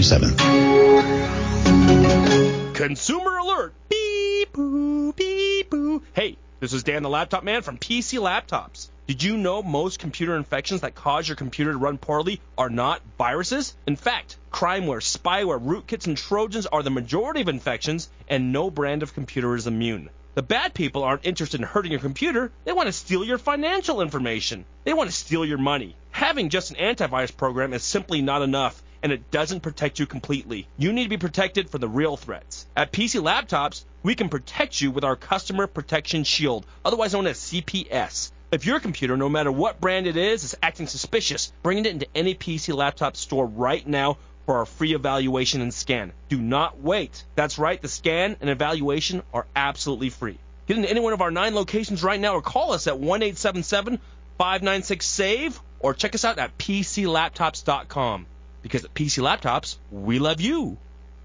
7. Consumer alert! Beep boo, beep boo. Hey, this is Dan the Laptop Man from PC Laptops. Did you know most computer infections that cause your computer to run poorly are not viruses? In fact, crimeware, spyware, rootkits, and trojans are the majority of infections, and no brand of computer is immune. The bad people aren't interested in hurting your computer. They want to steal your financial information. They want to steal your money. Having just an antivirus program is simply not enough, and it doesn't protect you completely. You need to be protected from the real threats. At PC Laptops, we can protect you with our Customer Protection Shield, otherwise known as CPS. If your computer, no matter what brand it is acting suspicious, bring it into any PC Laptop store right now for our free evaluation and scan. Do not wait. That's right, the scan and evaluation are absolutely free. Get into any one of our 9 locations right now or call us at 1-877-596-SAVE or check us out at PCLaptops.com. Because at PC Laptops, we love you.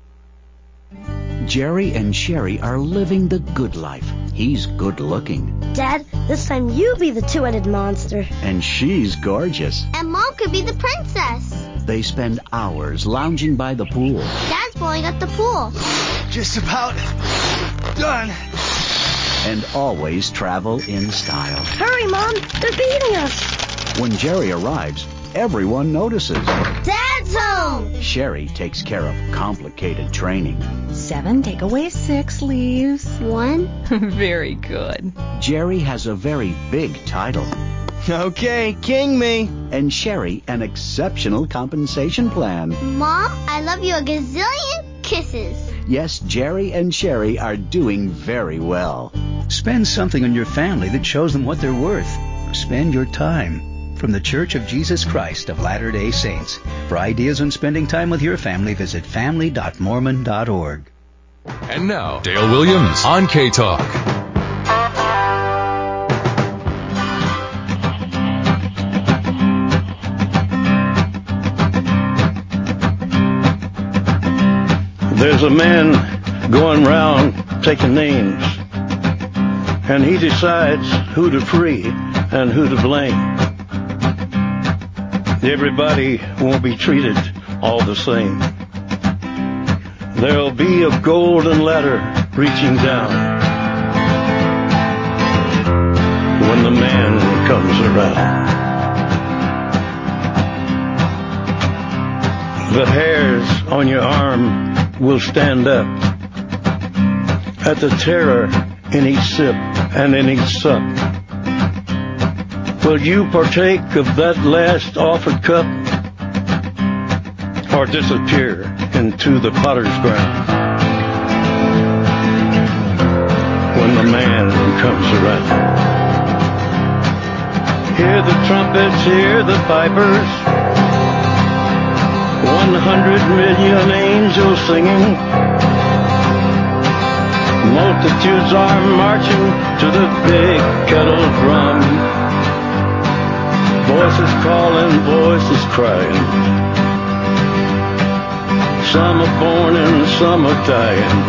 Jerry and Sherry are living the good life. He's good looking. Dad, this time you be the two-headed monster. And she's gorgeous. And Mom could be the princess. They spend hours lounging by the pool. Dad's blowing up the pool. Just about done. And always travel in style. Hurry, Mom! They're beating us! When Jerry arrives, everyone notices. Dad's home! Sherry takes care of complicated training. 7 take away 6 leaves 1. Very good. Jerry has a very big title. Okay, king me. And Sherry an exceptional compensation plan. Mom, I love you a gazillion kisses. Yes, Jerry and Sherry are doing very well. Spend something on your family that shows them what they're worth. Spend your time. From the Church of Jesus Christ of Latter-day Saints. For ideas on spending time with your family, visit family.mormon.org. And now, Dale Williams on K-Talk. There's a man going round taking names, and he decides who to free and who to blame. Everybody won't be treated all the same. There'll be a golden ladder reaching down when the man comes around. The hairs on your arm will stand up at the terror in each sip and in each sup. Will you partake of that last offered cup, or disappear into the potter's ground when the man comes around? Hear the trumpets, hear the pipers, 100 million angels singing. Multitudes are marching to the big kettle drum. Voices calling, voices crying. Some are born and some are dying.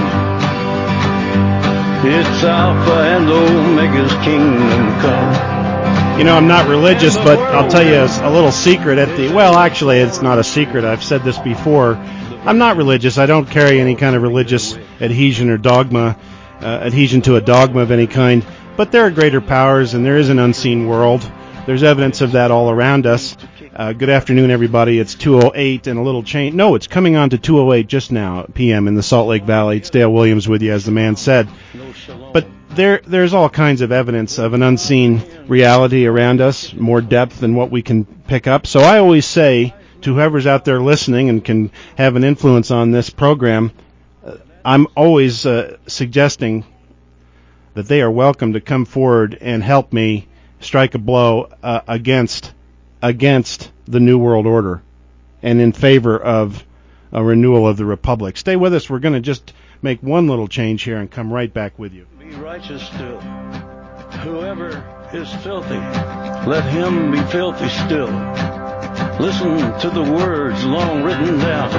It's Alpha and Omega's kingdom come. You know, I'm not religious, but I'll tell you a little secret actually, it's not a secret. I've said this before. I'm not religious. I don't carry any kind of religious adhesion or dogma, adhesion to a dogma of any kind. But there are greater powers, and there is an unseen world. There's evidence of that all around us. Good afternoon, everybody. It's 2:08 and a little change. No, it's coming on to 2:08 just now, p.m. in the Salt Lake Valley. It's Dale Williams with you, as the man said. But there's all kinds of evidence of an unseen reality around us, more depth than what we can pick up. So I always say to whoever's out there listening and can have an influence on this program, I'm always suggesting that they are welcome to come forward and help me strike a blow against the New World Order and in favor of a renewal of the Republic. Stay with us. We're going to just make one little change here and come right back with you. Be righteous still. Whoever is filthy, let him be filthy still. Listen to the words long written down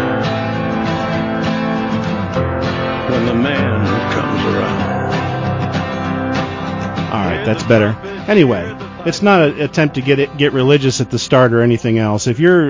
when the man comes around. All right. That's better. Anyway, it's not an attempt to get religious at the start or anything else. If you're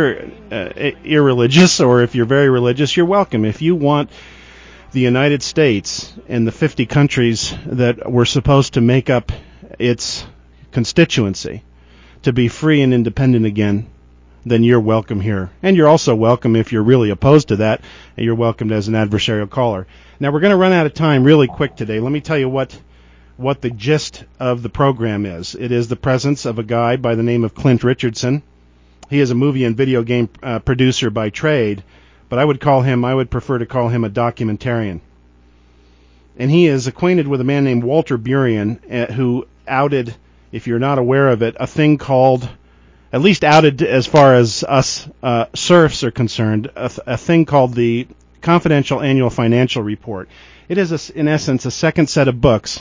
irreligious or if you're very religious, you're welcome. If you want the United States and the 50 countries that were supposed to make up its constituency to be free and independent again, then you're welcome here. And you're also welcome if you're really opposed to that, and you're welcomed as an adversarial caller. Now, we're going to run out of time really quick today. Let me tell you what the gist of the program is. It is the presence of a guy by the name of Clint Richardson. He is a movie and video game producer by trade, but I would prefer to call him a documentarian. And he is acquainted with a man named Walter Burian, who outed, if you're not aware of it, a thing called, at least outed as far as us serfs are concerned, a thing called the Confidential Annual Financial Report. It is, in essence, a second set of books.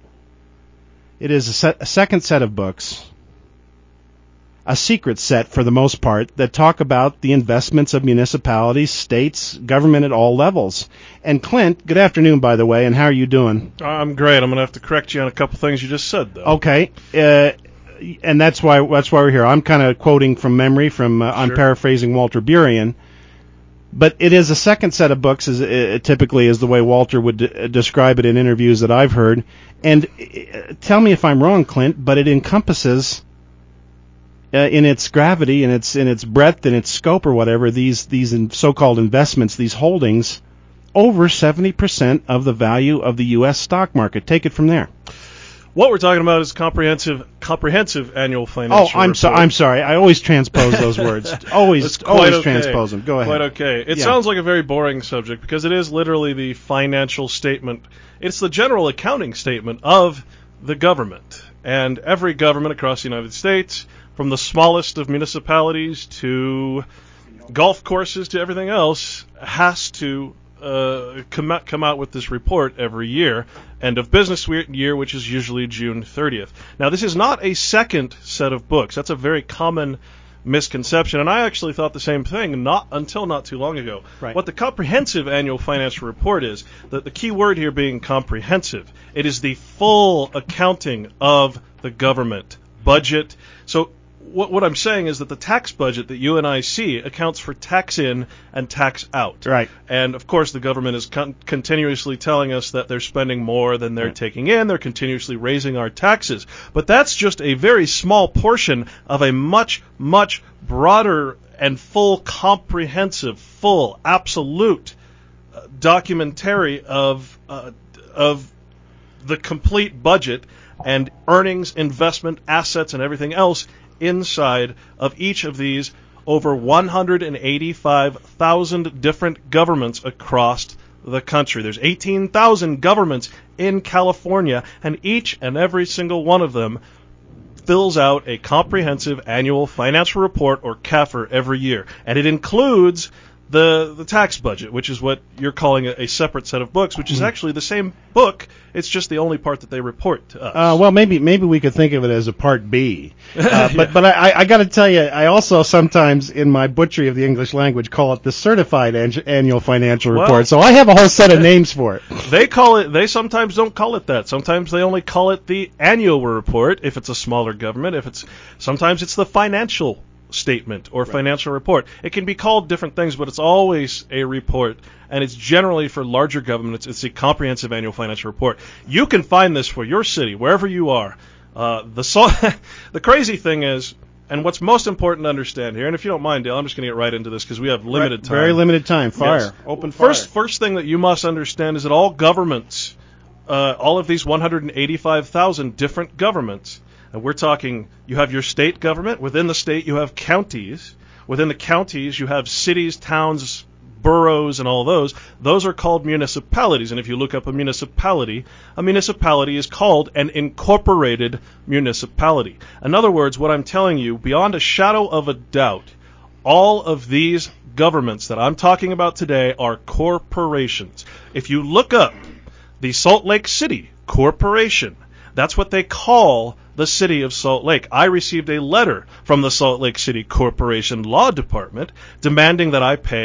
It is a second set of books, a secret set for the most part, that talk about the investments of municipalities, states, government at all levels. And Clint, good afternoon, by the way, and how are you doing? I'm great. I'm going to have to correct you on a couple things you just said, though. Okay. And that's why we're here. I'm kind of quoting from memory from I'm paraphrasing Walter Burian. But it is a second set of books, typically is the way Walter would describe it in interviews that I've heard. And tell me if I'm wrong, Clint, but it encompasses, in its gravity, in its breadth, in its scope, or whatever, these so-called investments, these holdings, over 70% of the value of the U.S. stock market. Take it from there. What we're talking about is comprehensive annual financial report. I'm sorry. I always transpose those words. always transpose them. Go ahead. Quite okay. It sounds like a very boring subject because it is literally the financial statement. It's the general accounting statement of the government. And every government across the United States, from the smallest of municipalities to golf courses to everything else, has to come out with this report every year, end of business year, which is usually June 30th. Now, this is not a second set of books. That's a very common misconception, and I actually thought the same thing until not too long ago. Right. What the comprehensive annual financial report is, the key word here being comprehensive, it is the full accounting of the government budget. So what I'm saying is that the tax budget that you and I see accounts for tax in and tax out. Right. And, of course, the government is continuously telling us that they're spending more than they're taking in. They're continuously raising our taxes. But that's just a very small portion of a much, much broader and full, comprehensive, full, absolute documentary of the complete budget and earnings, investment, assets, and everything else inside of each of these over 185,000 different governments across the country. There's 18,000 governments in California, and each and every single one of them fills out a comprehensive annual financial report, or CAFR, every year. And it includes the tax budget, which is what you're calling a separate set of books, which is actually the same book. It's just the only part that they report to us. Well, maybe we could think of it as a Part B. But I got to tell you, I also sometimes, in my butchery of the English language, call it the Certified Annual Financial Report. So I have a whole set of names for it. They sometimes don't call it that. Sometimes they only call it the annual report if it's a smaller government. Sometimes it's the financial statement or financial report. It can be called different things, but it's always a report, and it's generally for larger governments. It's a comprehensive annual financial report. You can find this for your city, wherever you are. The crazy thing is, and what's most important to understand here, and if you don't mind, Dale, I'm just going to get right into this because we have limited time. Very limited time. Fire. Yes. Open fire. First thing that you must understand is that all governments, all of these 185,000 different governments, and we're talking, you have your state government. Within the state, you have counties. Within the counties, you have cities, towns, boroughs, and all those. Those are called municipalities. And if you look up a municipality is called an incorporated municipality. In other words, what I'm telling you, beyond a shadow of a doubt, all of these governments that I'm talking about today are corporations. If you look up the Salt Lake City Corporation, that's what they call the city of Salt Lake. I received a letter from the Salt Lake City Corporation Law Department demanding that I pay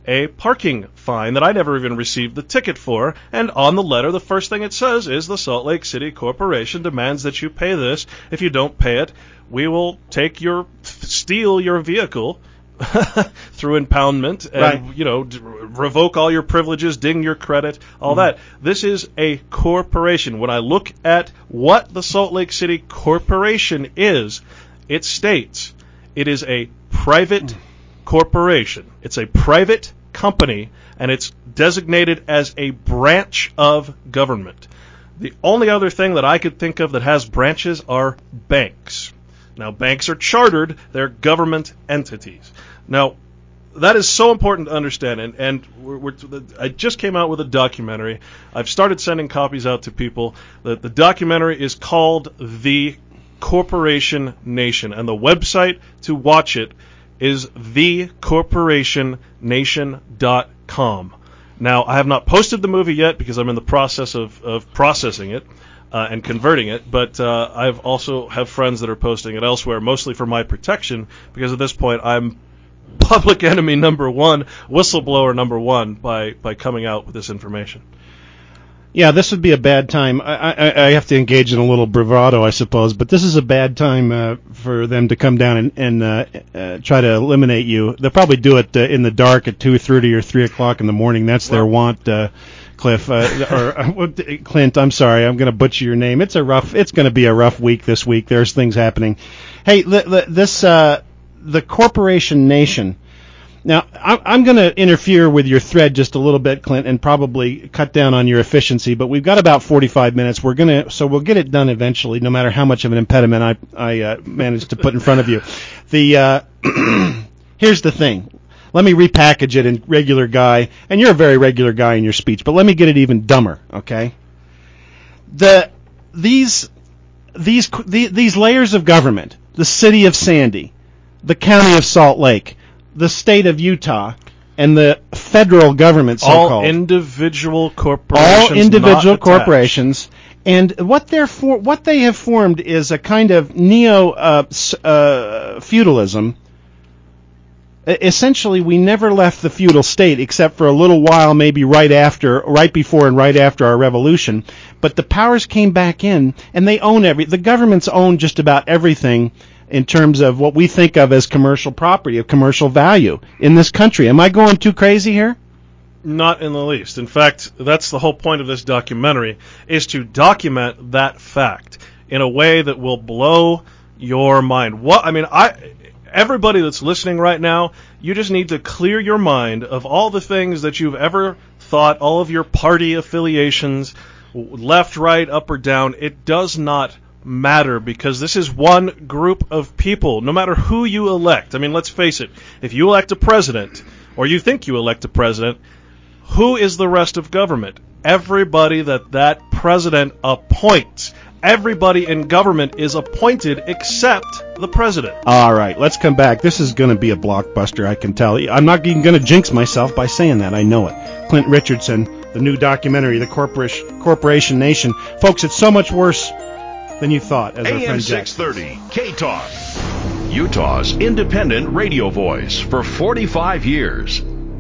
a parking fine that I never even received the ticket for, and on the letter the first thing it says is the Salt Lake City Corporation demands that you pay this. If you don't pay it, we will steal your vehicle through impoundment and revoke all your privileges, ding your credit, all that. This is a corporation. When I look at what the Salt Lake City Corporation is, it states it is a private corporation. It's a private company, and it's designated as a branch of government. The only other thing that I could think of that has branches are banks. Now, banks are chartered. They're government entities. Now, that is so important to understand, and I just came out with a documentary. I've started sending copies out to people. The documentary is called The Corporation Nation, and the website to watch it is thecorporationnation.com. Now, I have not posted the movie yet because I'm in the process of processing it and converting it, but I've also have friends that are posting it elsewhere, mostly for my protection, because at this point I'm public enemy number one, whistleblower number one by coming out with this information. Yeah, this would be a bad time. I have to engage in a little bravado, I suppose, but this is a bad time for them to come down and try to eliminate you. They'll probably do it in the dark at 2:30 or 3 o'clock in the morning. That's their want, Cliff, or Clint. I'm sorry, I'm going to butcher your name. It's going to be a rough week this week. There's things happening. Hey, the Corporation Nation. Now, I'm going to interfere with your thread just a little bit, Clint, and probably cut down on your efficiency, but we've got about 45 minutes. So we'll get it done eventually, no matter how much of an impediment I manage to put in front of you. Here's the thing. Let me repackage it in regular guy, and you're a very regular guy in your speech, but let me get it even dumber, okay? These layers of government, the city of Sandy, the county of Salt Lake, the state of Utah, and the federal government, so-called. All individual corporations. All individual corporations. And what they have formed is a kind of neo-feudalism. Essentially, we never left the feudal state except for a little while, maybe right before and right after our revolution. But the powers came back in, and they own the governments own just about everything in terms of what we think of as commercial property, of commercial value in this country. Am I going too crazy here? Not in the least. In fact, that's the whole point of this documentary, is to document that fact in a way that will blow your mind. Everybody that's listening right now, you just need to clear your mind of all the things that you've ever thought, all of your party affiliations, left, right, up or down. It does not matter, because this is one group of people, no matter who you elect. I mean, let's face it, if you elect a president, or you think you elect a president, who is the rest of government? Everybody that president appoints. Everybody in government is appointed except the president. All right, let's come back. This is going to be a blockbuster, I can tell you. I'm not even going to jinx myself by saying that. I know it. Clint Richardson, the new documentary, The Corporation Nation. Folks, it's so much worse than you thought. As AM 630, K-Talk, Utah's independent radio voice for 45 years.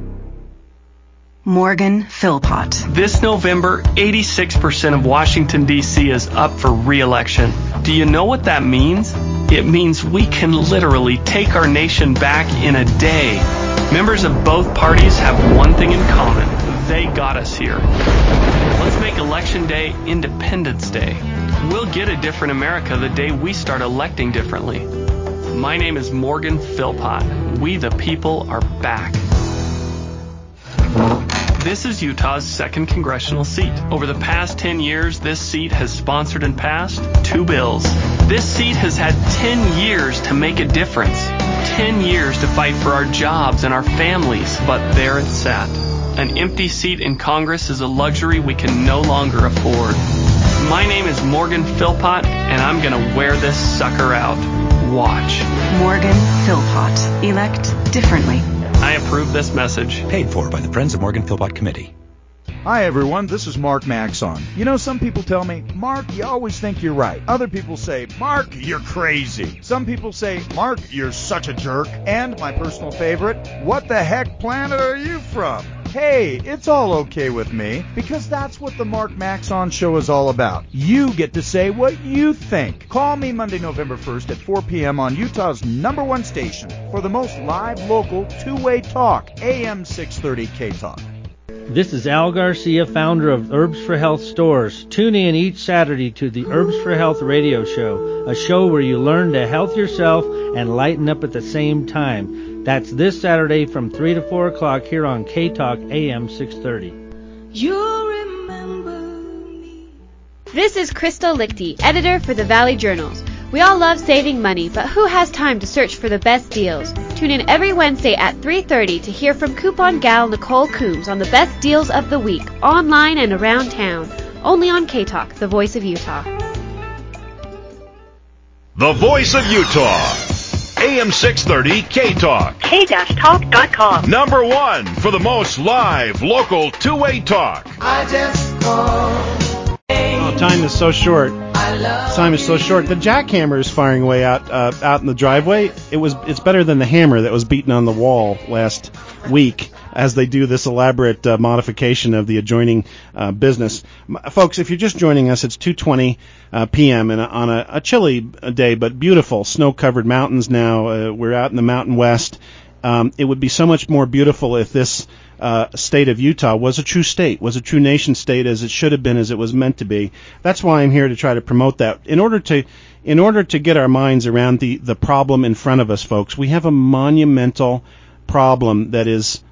Morgan Philpott. This November, 86% of Washington, D.C. is up for re-election. Do you know what that means? It means we can literally take our nation back in a day. Members of both parties have one thing in common. They got us here. Let's make Election Day Independence Day. We'll get a different America the day we start electing differently. My name is Morgan Philpott. We the people are back. This is Utah's 2nd congressional seat. Over the past 10 years, this seat has sponsored and passed 2 bills. This seat has had 10 years to make a difference. 10 years to fight for our jobs and our families. But there it sat. An empty seat in Congress is a luxury we can no longer afford. My name is Morgan Philpott, and I'm going to wear this sucker out. Watch. Morgan Philpott. Elect differently. I approve this message. Paid for by the Friends of Morgan Philpott Committee. Hi everyone, this is Mark Maxon. You know, some people tell me, Mark, you always think you're right. Other people say, Mark, you're crazy. Some people say, Mark, you're such a jerk. And my personal favorite, what the heck planet are you from? Hey, it's all okay with me, because that's what the Mark Maxon Show is all about. You get to say what you think. Call me Monday, November 1st at 4 p.m. on Utah's #1 station for the most live, local, two-way talk, AM 630 K-Talk. This is Al Garcia, founder of Herbs for Health stores. Tune in each Saturday to the Herbs for Health radio show, a show where you learn to health yourself and lighten up at the same time. That's this Saturday from 3 to 4 o'clock here on K-Talk AM 630. You remember me. This is Crystal Lichty, editor for the Valley Journals. We all love saving money, but who has time to search for the best deals? Tune in every Wednesday at 3:30 to hear from coupon gal Nicole Coombs on the best deals of the week, online and around town. Only on K-Talk, the voice of Utah. The voice of Utah. AM 630 K-Talk. K-Talk.com. #1 for the most live, local, two-way talk. I just called. Oh, time is so short. Time is so short. The jackhammer is firing away out in the driveway. It's better than the hammer that was beaten on the wall last week as they do this elaborate modification of the adjoining business. Folks, if you're just joining us, it's 2:20 p.m. and on a chilly day but beautiful snow-covered mountains now. We're out in the Mountain West. It would be so much more beautiful if this state of Utah was a true state, was a true nation state as it should have been, as it was meant to be. That's why I'm here to try to promote that. In order to get our minds around the problem in front of us, folks, we have a monumental problem that is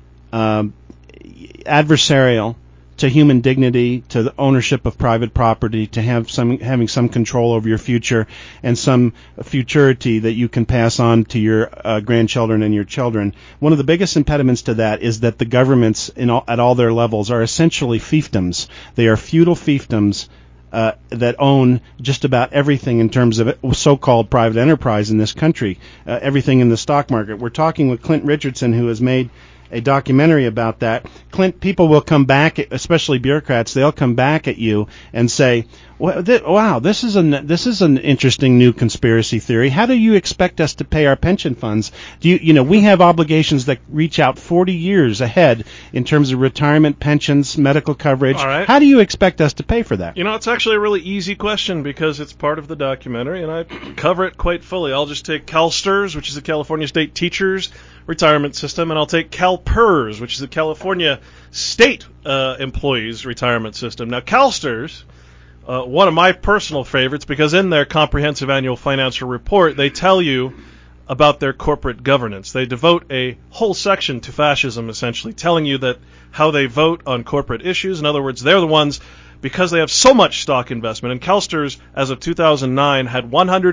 adversarial to human dignity, to the ownership of private property, to having some control over your future and some futurity that you can pass on to your grandchildren and your children. One of the biggest impediments to that is that the governments at all their levels are essentially fiefdoms. They are feudal fiefdoms that own just about everything in terms of so-called private enterprise in this country, everything in the stock market. We're talking with Clint Richardson, who has made a documentary about that. Clint, people will come back, especially bureaucrats, they'll come back at you and say, wow, this is an interesting new conspiracy theory. How do you expect us to pay our pension funds? We have obligations that reach out 40 years ahead in terms of retirement, pensions, medical coverage. All right. How do you expect us to pay for that? It's actually a really easy question because it's part of the documentary, and I cover it quite fully. I'll just take CalSTRS, which is the California State Teachers Retirement System, and I'll take CalPERS, which is the California State Employees Retirement System. Now, CalSTRS, one of my personal favorites, because in their comprehensive annual financial report, they tell you about their corporate governance. They devote a whole section to fascism, essentially, telling you that how they vote on corporate issues. In other words, they're the ones, because they have so much stock investment, and CalSTRS, as of 2009, had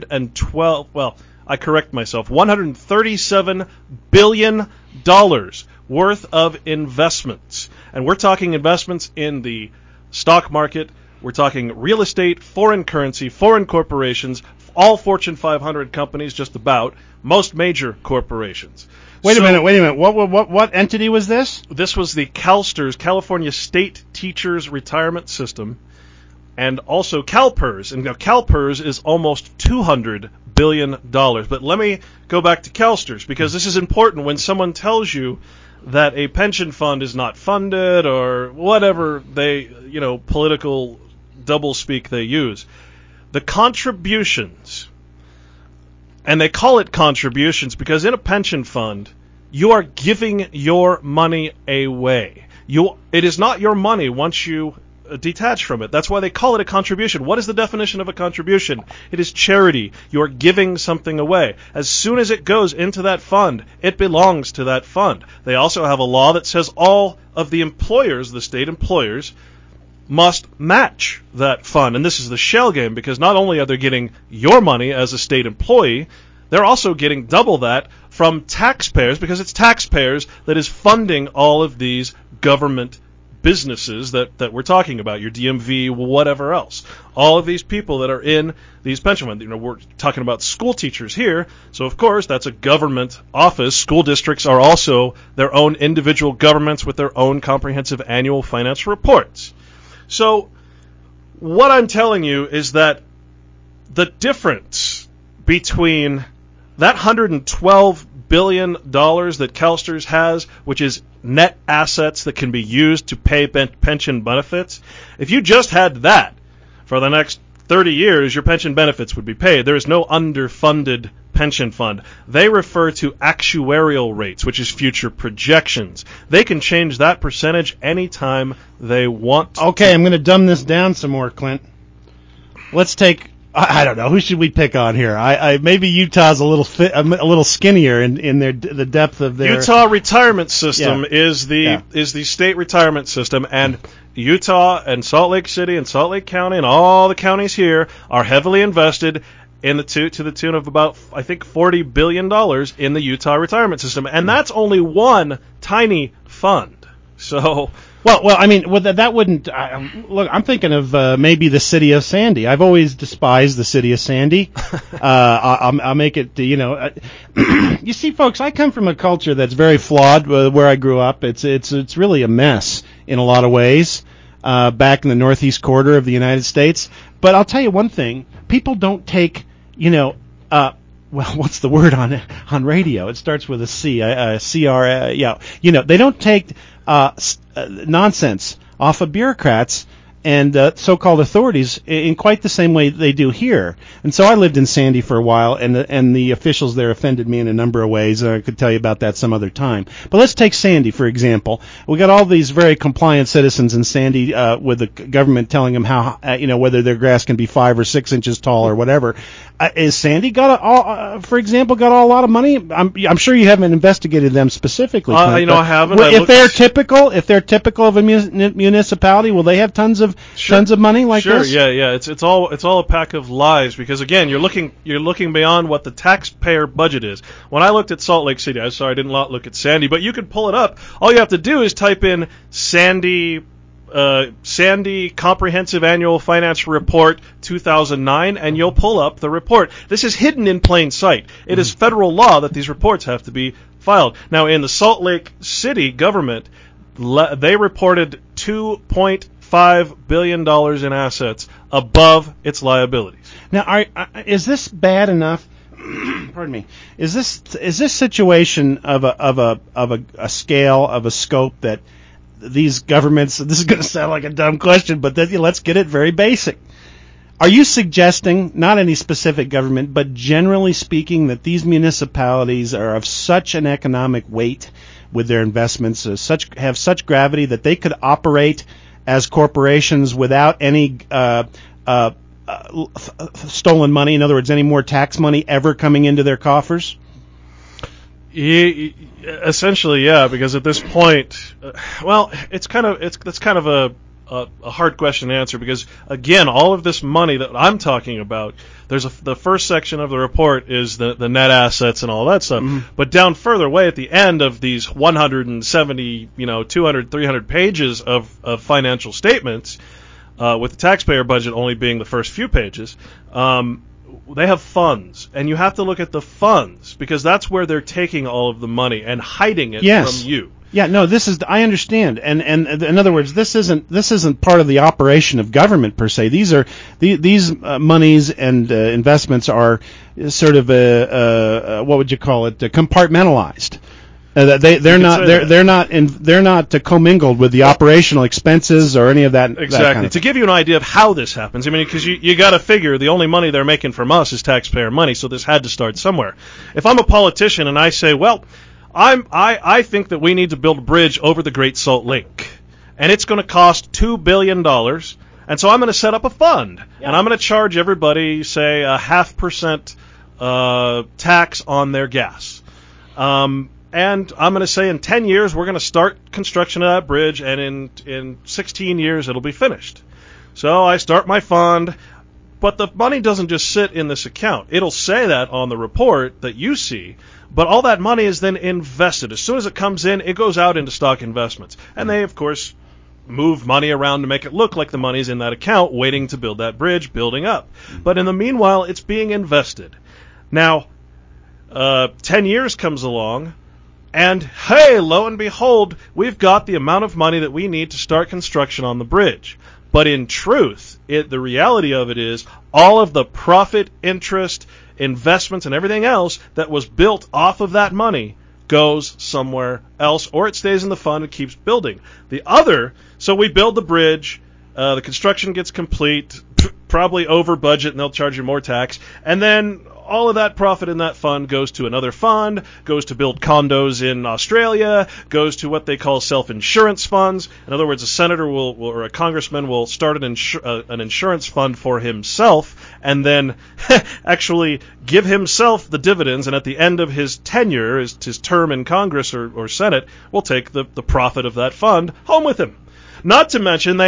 $137 billion worth of investments. And we're talking investments in the stock market. We're talking real estate, foreign currency, foreign corporations, all Fortune 500 companies, just about, most major corporations. Wait a minute. What entity was this? This was the CalSTRS, California State Teachers Retirement System, and also CalPERS. And now CalPERS is almost $200 billion. But let me go back to CalSTRS, because this is important when someone tells you that a pension fund is not funded or whatever political doublespeak they use. The contributions, and they call it contributions because in a pension fund, you are giving your money away. It is not your money once you detach from it. That's why they call it a contribution. What is the definition of a contribution? It is charity. You are giving something away. As soon as it goes into that fund, it belongs to that fund. They also have a law that says all of the employers, the state employers, must match that fund. And this is the shell game, because not only are they getting your money as a state employee, they're also getting double that from taxpayers, because it's taxpayers that is funding all of these government businesses that we're talking about, your DMV, whatever else. All of these people that are in these pension funds. We're talking about school teachers here, so of course that's a government office. School districts are also their own individual governments with their own comprehensive annual financial reports. So what I'm telling you is that the difference between that $112 billion that CalSTRS has, which is net assets that can be used to pay pension benefits, if you just had that for the next 30 years, your pension benefits would be paid. There is no underfunded pension fund. They refer to actuarial rates, which is future projections. They can change that percentage anytime they want. Okay, I'm going to dumb this down some more, Clint. Let's take, I don't know, who should we pick on here? Maybe Utah's a little skinnier in the depth of their Utah retirement system is the state retirement system, and Utah and Salt Lake City and Salt Lake County and all the counties here are heavily invested to the tune of about, I think, $40 billion in the Utah retirement system, and that's only one tiny fund. So, well, I mean, that wouldn't look. I'm thinking of maybe the city of Sandy. I've always despised the city of Sandy. I'll make it. You see, folks, I come from a culture that's very flawed. Where I grew up, it's really a mess in a lot of ways. Back in the northeast quarter of the United States. But I'll tell you one thing: people don't take, well, what's the word on radio? It starts with a C, CR. They don't take nonsense off of bureaucrats and so-called authorities in quite the same way they do here. And so I lived in Sandy for a while, and the officials there offended me in a number of ways. I could tell you about that some other time. But let's take Sandy, for example. We got all these very compliant citizens in Sandy with the government telling them how, whether their grass can be 5 or 6 inches tall or whatever. Is Sandy for example, got a lot of money? I'm sure you haven't investigated them specifically. Clint, I haven't. If they're typical of a municipality, will they have tons of money like this? Sure, yeah. It's all a pack of lies, because again, you're looking beyond what the taxpayer budget is. When I looked at Salt Lake City, I'm sorry I did not look at Sandy, but you can pull it up. All you have to do is type in Sandy Comprehensive Annual Financial Report 2009, and you'll pull up the report. This is hidden in plain sight. It is federal law that these reports have to be filed. Now, in the Salt Lake City government, they reported $2.5 billion in assets above its liabilities. Now, is this bad enough? Pardon me. Is this situation of a scale, of a scope that these governments, this is going to sound like a dumb question, but let's get it very basic. Are you suggesting, not any specific government, but generally speaking, that these municipalities are of such an economic weight with their investments, have such gravity that they could operate as corporations without any stolen money? In other words, any more tax money ever coming into their coffers? Essentially, yeah, because at this point, that's kind of a hard question to answer, because again, all of this money that I'm talking about, the first section of the report is the net assets and all that stuff, but down further away at the end of these 170, 200, 300 pages of financial statements, with the taxpayer budget only being the first few pages, they have funds, and you have to look at the funds, because that's where they're taking all of the money and hiding it from you. Yeah, no, I understand, and in other words, this isn't part of the operation of government per se. These monies and investments are sort of what would you call it? Compartmentalized. They're not commingled with the operational expenses or any of that. Exactly. That kind of to give you an idea of how this happens, I mean, because you got to figure the only money they're making from us is taxpayer money, so this had to start somewhere. If I'm a politician and I say, well, I think that we need to build a bridge over the Great Salt Lake, and it's going to cost $2 billion, and so I'm going to set up a fund, and I'm going to charge everybody, say, 0.5% tax on their gas. And I'm going to say in 10 years we're going to start construction of that bridge, and in 16 years it'll be finished. So I start my fund, but the money doesn't just sit in this account. It'll say that on the report that you see, but all that money is then invested. As soon as it comes in, it goes out into stock investments. And they, of course, move money around to make it look like the money's in that account waiting to build that bridge, building up. But in the meanwhile, it's being invested. Now, 10 years comes along, and hey, lo and behold, we've got the amount of money that we need to start construction on the bridge. But in truth, the reality of it is all of the profit, interest, investments, and everything else that was built off of that money goes somewhere else, or it stays in the fund and keeps building. So we build the bridge, the construction gets complete, probably over budget, and they'll charge you more tax, and then all of that profit in that fund goes to another fund, goes to build condos in Australia, goes to what they call self-insurance funds. In other words, a senator or a congressman will start an insurance fund for himself and then actually give himself the dividends, and at the end of his tenure, his term in Congress or Senate, will take the profit of that fund home with him. Not to mention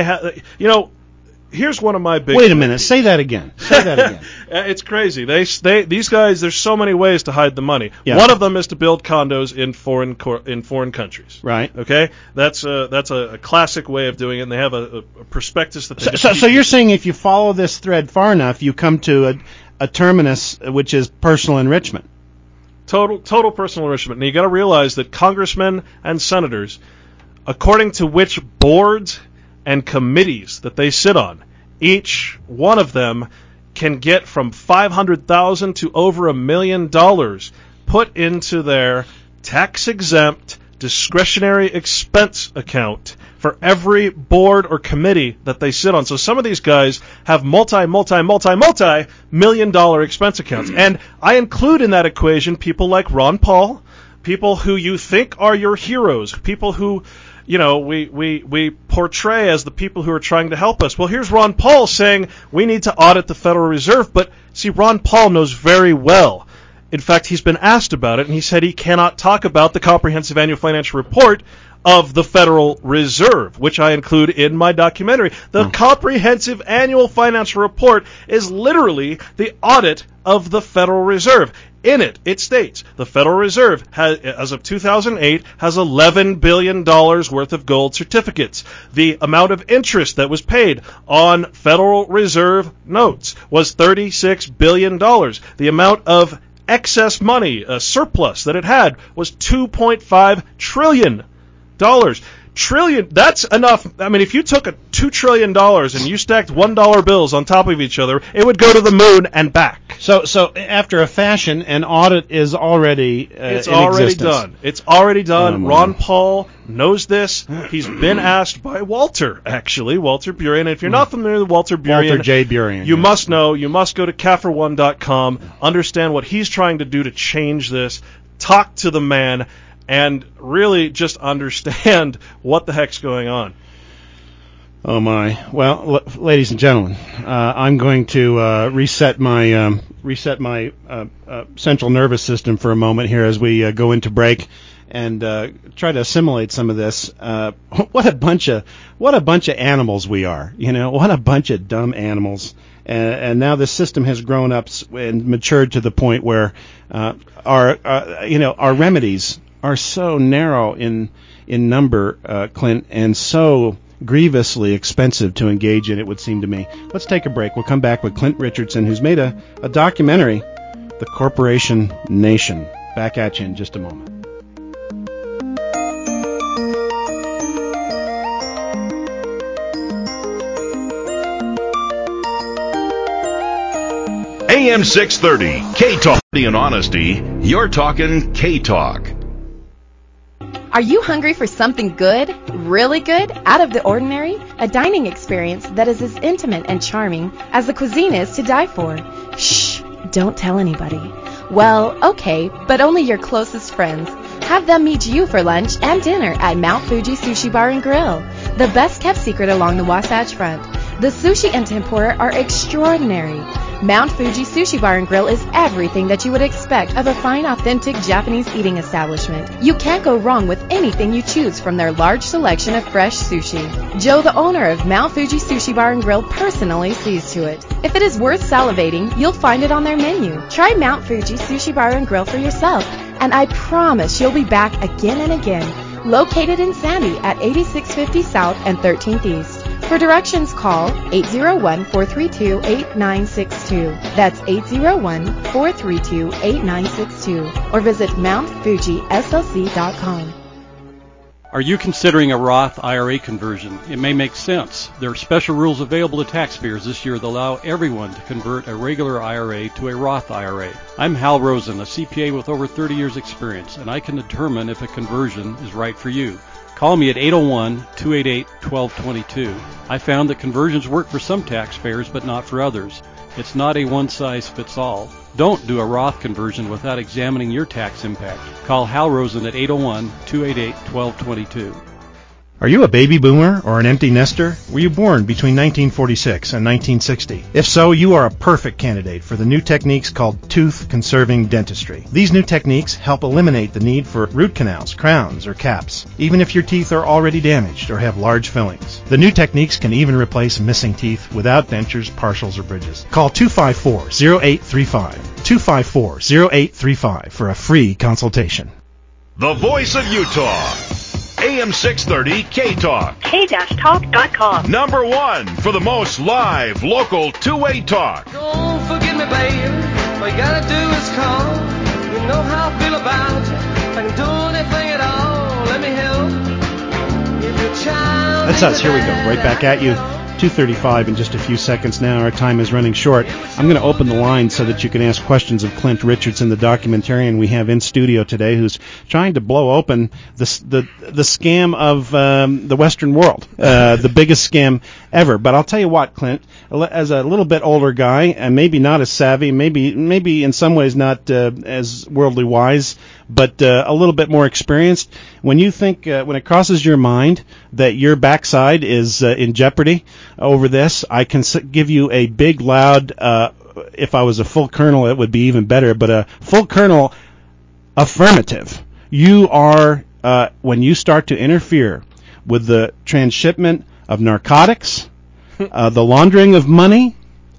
here's one of my big... Wait a minute. Say that again. It's crazy. These guys, there's so many ways to hide the money. Yeah. One of them is to build condos in foreign countries. Right. Okay? That's a classic way of doing it, and they have a prospectus that they So you're saying if you follow this thread far enough, you come to a terminus, which is personal enrichment. Total personal enrichment. And you got to realize that congressmen and senators, according to which boards and committees that they sit on, each one of them can get from $500,000 to over $1 million put into their tax-exempt discretionary expense account for every board or committee that they sit on. So some of these guys have multi-million-dollar expense accounts. And I include in that equation people like Ron Paul, people who you think are your heroes, people who we portray as the people who are trying to help us. Well, here's Ron Paul saying we need to audit the Federal Reserve, but see, Ron Paul knows very well. In fact, he's been asked about it, and he said he cannot talk about the Comprehensive Annual Financial Report of the Federal Reserve, which I include in my documentary. The Comprehensive Annual Financial Report is literally the audit of the Federal Reserve. In it, it states the Federal Reserve, as of 2008, has $11 billion worth of gold certificates. The amount of interest that was paid on Federal Reserve notes was $36 billion. The amount of excess money, a surplus that it had, was $2.5 trillion. That's enough. I mean, if you took $2 trillion and you stacked $1 bills on top of each other, it would go to the moon and back. So after a fashion, an audit is already it's already done. It's already done. Ron Paul knows this. He's been asked by Walter Burien. And if you're not familiar with Walter Burien, Walter J. Burien, you must know. You must go to CAFR1.com, understand what he's trying to do to change this, talk to the man, and really just understand what the heck's going on. Oh my! Well, ladies and gentlemen, I'm going to reset my central nervous system for a moment here as we go into break and try to assimilate some of this. What a bunch of animals we are! What a bunch of dumb animals. And now the system has grown up and matured to the point where our remedies are so narrow in number, Clint, and so grievously expensive to engage in, it would seem to me. Let's take a break. We'll come back with Clint Richardson, who's made a documentary, The Corporation Nation. Back at you in just a moment. AM 630, K-Talk and Honesty. You're talking K-Talk. Are you hungry for something good, really good, out of the ordinary? A dining experience that is as intimate and charming as the cuisine is to die for. Shh, don't tell anybody. Well, okay, but only your closest friends. Have them meet you for lunch and dinner at Mount Fuji Sushi Bar and Grill, the best kept secret along the Wasatch Front. The sushi and tempura are extraordinary. Mount Fuji Sushi Bar and Grill is everything that you would expect of a fine, authentic Japanese eating establishment. You can't go wrong with anything you choose from their large selection of fresh sushi. Joe, the owner of Mount Fuji Sushi Bar and Grill, personally sees to it. If it is worth salivating, you'll find it on their menu. Try Mount Fuji Sushi Bar and Grill for yourself, and I promise you'll be back again and again. located in Sandy at 8650 South and 13th East. For directions, call 801-432-8962. That's 801-432-8962. Or visit MountFujiSLC.com. Are you considering a Roth IRA conversion? It may make sense. There are special rules available to taxpayers this year that allow everyone to convert a regular IRA to a Roth IRA. I'm Hal Rosen, a CPA with over 30 years experience, and I can determine if a conversion is right for you. Call me at 801-288-1222. I found that conversions work for some taxpayers, but not for others. It's not a one-size-fits-all. Don't do a Roth conversion without examining your tax impact. Call Hal Rosen at 801-288-1222. Are you a baby boomer or an empty nester? Were you born between 1946 and 1960? If so, you are a perfect candidate for the new techniques called tooth-conserving dentistry. These new techniques help eliminate the need for root canals, crowns, or caps, even if your teeth are already damaged or have large fillings. The new techniques can even replace missing teeth without dentures, partials, or bridges. Call 254-0835, 254-0835 for a free consultation. The Voice of Utah. AM 630 K-Talk. K-Talk.com. Number one for the most live, local, two-way talk. Don't forget me, baby. All you gotta do is call. You know how I feel about you. If I can do anything at all, let me help. If your child That's us. Here we go. Right back at you. 2:35 in just a few seconds now. Our time is running short. I'm going to open the line so that you can ask questions of Clint Richardson, the documentarian we have in studio today, who's trying to blow open the scam of the Western world, the biggest scam ever. But I'll tell you what, Clint, as a little bit older guy, and maybe not as savvy, maybe in some ways not as worldly wise, but a little bit more experienced, when you think, when it crosses your mind that your backside is in jeopardy over this, I can give you a big, loud, if I was a full colonel, it would be even better, but a full colonel affirmative. You are, when you start to interfere with the transshipment of narcotics, the laundering of money,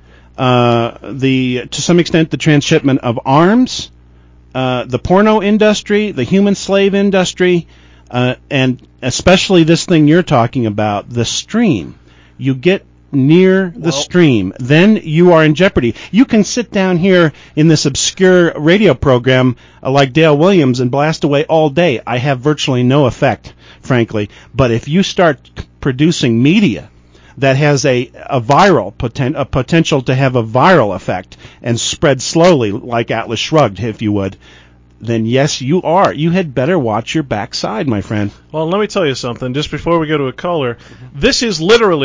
to some extent the transshipment of arms, the porno industry, the human slave industry, and especially this thing you're talking about, the stream. You get near the stream, then you are in jeopardy. You can sit down here in this obscure radio program like Dale Williams and blast away all day. I have virtually no effect, frankly. But if you start producing media that has a potential to have a viral effect and spread slowly, like Atlas Shrugged, if you would, then yes, you are. You had better watch your backside, my friend. Well, let me tell you something, just before we go to a caller. This is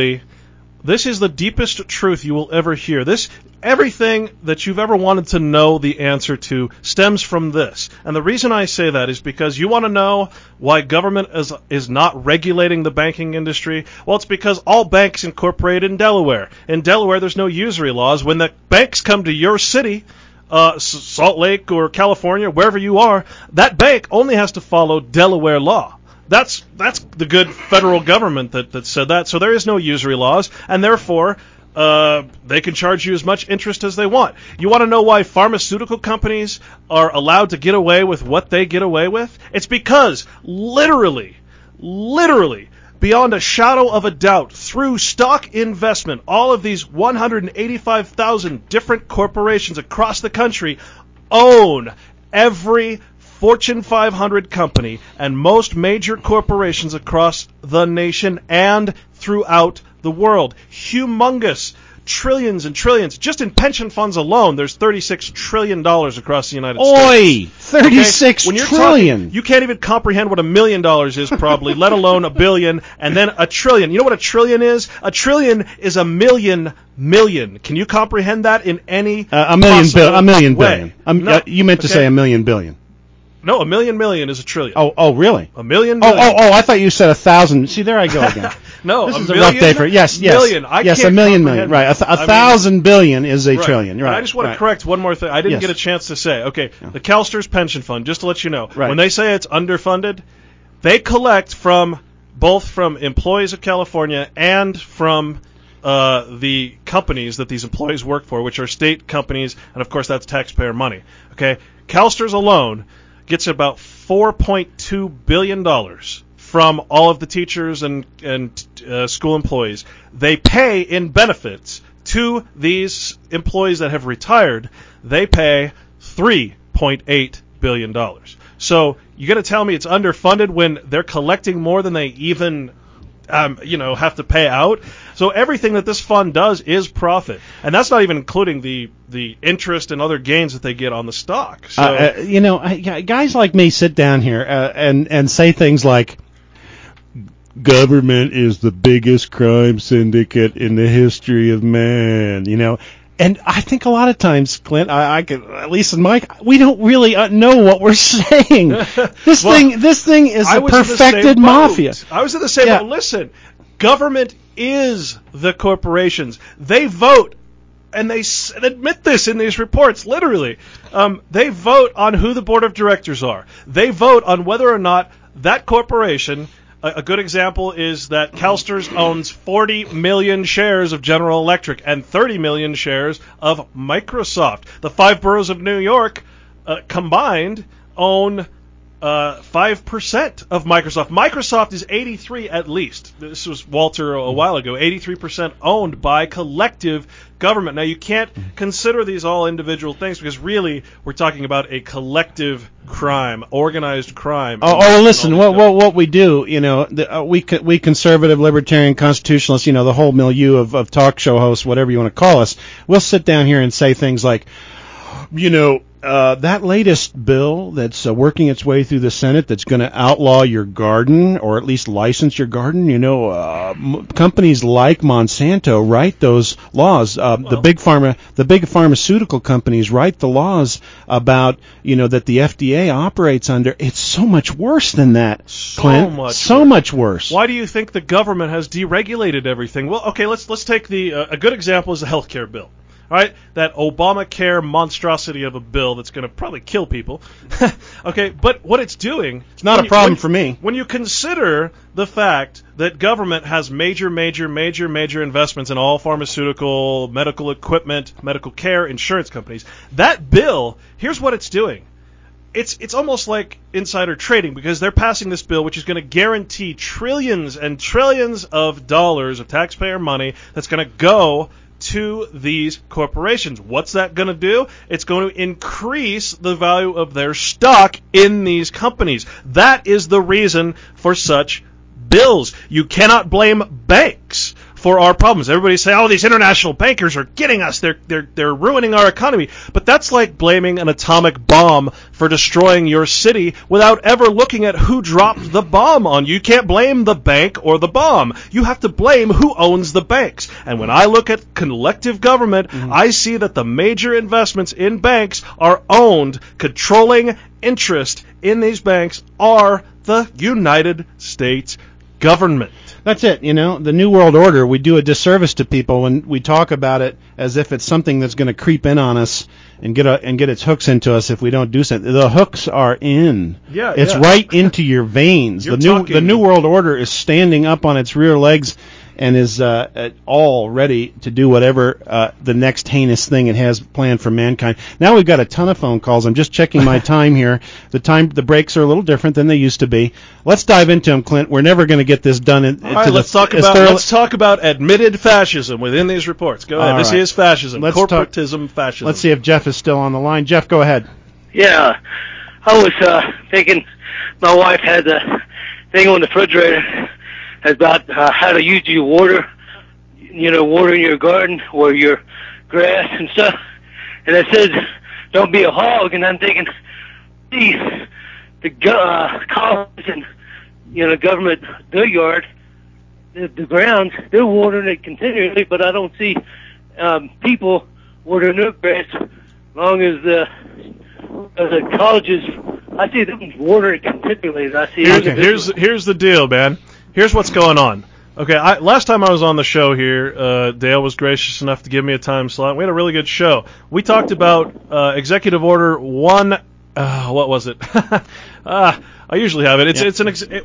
the deepest truth you will ever hear. Everything that you've ever wanted to know the answer to stems from this. And the reason I say that is because you want to know why government is not regulating the banking industry. Well, it's because all banks incorporate in Delaware. In Delaware, there's no usury laws. When the banks come to your city, Salt Lake or California, wherever you are, that bank only has to follow Delaware law. That's the good federal government that said that. So there is no usury laws, and therefore they can charge you as much interest as they want. You want to know why pharmaceutical companies are allowed to get away with what they get away with? It's because literally, beyond a shadow of a doubt, through stock investment, all of these 185,000 different corporations across the country own every Fortune 500 company and most major corporations across the nation and throughout the world. Humongous. Trillions and trillions. Just in pension funds alone, there's $36 trillion across the United States. Oi! $36 trillion! You can't even comprehend what $1 million is, probably, let alone $1 billion, and then $1 trillion. You know what $1 trillion is? $1 trillion is $1 million. Can you comprehend that in any $1 million way? billion. No. You meant to say $1 million billion. No, $1 million is $1 trillion. Oh, really? $1 million. Oh, I thought you said 1,000. See, there I go again. No, this is million, a rough day for yes. Million. Yes, $1 million. Right, 1,000 billion is a trillion. Right. And I just want to correct one more thing. I didn't get a chance to say. Okay, the CalSTRS pension fund. Just to let you know, when they say it's underfunded, they collect from both from employees of California and from the companies that these employees work for, which are state companies, and of course that's taxpayer money. Okay, CalSTRS alone gets about $4.2 billion from all of the teachers and school employees. They pay in benefits to these employees that have retired. They pay $3.8 billion. So you're going to tell me it's underfunded when they're collecting more than they even have to pay out? So everything that this fund does is profit, and that's not even including the interest and other gains that they get on the stock. So guys like me sit down here and say things like, government is the biggest crime syndicate in the history of man, And I think a lot of times, Clint, I could, at least in we don't really know what we're saying. This thing is a perfected mafia. I was in the same boat. Listen, government is the corporations. They vote, and they admit this in these reports, literally. They vote on who the board of directors are. They vote on whether or not that corporation. A good example is that CalSTRS owns 40 million shares of General Electric and 30 million shares of Microsoft. The 5 boroughs of New York combined own 5% of Microsoft. Microsoft is 83 at least. This was Walter a while ago. 83% owned by collective government. Now, you can't consider these all individual things because really we're talking about a collective crime, organized crime. Listen, what we do, we conservative, libertarian, constitutionalists, the whole milieu of talk show hosts, whatever you want to call us, we'll sit down here and say things like, that latest bill that's working its way through the Senate that's going to outlaw your garden or at least license your garden, companies like Monsanto write those laws. The big pharmaceutical companies write the laws about, that the FDA operates under. It's so much worse than that, Clint. So much worse. Why do you think the government has deregulated everything? Well, okay, let's take a good example is the healthcare bill. All right, that Obamacare monstrosity of a bill that's going to probably kill people. Okay, but what it's doing... It's not a problem for me. When you consider the fact that government has major investments in all pharmaceutical, medical equipment, medical care, insurance companies, that bill, here's what it's doing. It's almost like insider trading because they're passing this bill which is going to guarantee trillions and trillions of dollars of taxpayer money that's going to go to these corporations. What's that going to do? It's going to increase the value of their stock in these companies. That is the reason for such bills. You cannot blame banks for our problems. Everybody say, "Oh, these international bankers are getting us. They're ruining our economy." But that's like blaming an atomic bomb for destroying your city without ever looking at who dropped the bomb on you. You can't blame the bank or the bomb. You have to blame who owns the banks. And when I look at collective government, I see that the major investments in banks are owned, controlling interest in these banks are the United States government. That's it. The New World Order, we do a disservice to people when we talk about it as if it's something that's going to creep in on us and get its hooks into us if we don't do something. The hooks are in. It's right into your veins. The New World Order is standing up on its rear legs and is all ready to do whatever the next heinous thing it has planned for mankind. Now we've got a ton of phone calls. I'm just checking my time here. The breaks are a little different than they used to be. Let's dive into them, Clint. We're never going to get this done. Let's talk about admitted fascism within these reports. Go ahead. This is fascism. Corporatism, fascism. Let's see if Jeff is still on the line. Jeff, go ahead. Yeah, I was thinking my wife had the thing on the refrigerator about how to use your water, watering your garden or your grass and stuff. And it says, don't be a hog. And I'm thinking, geez, the college and, government yard, the grounds, they're watering it continually, but I don't see people watering their grass as long as the colleges, I see them watering it continually. I see here's the deal, man. Here's what's going on. Okay, last time I was on the show here, Dale was gracious enough to give me a time slot. We had a really good show. We talked about Executive Order 1. What was it? I usually have it. It's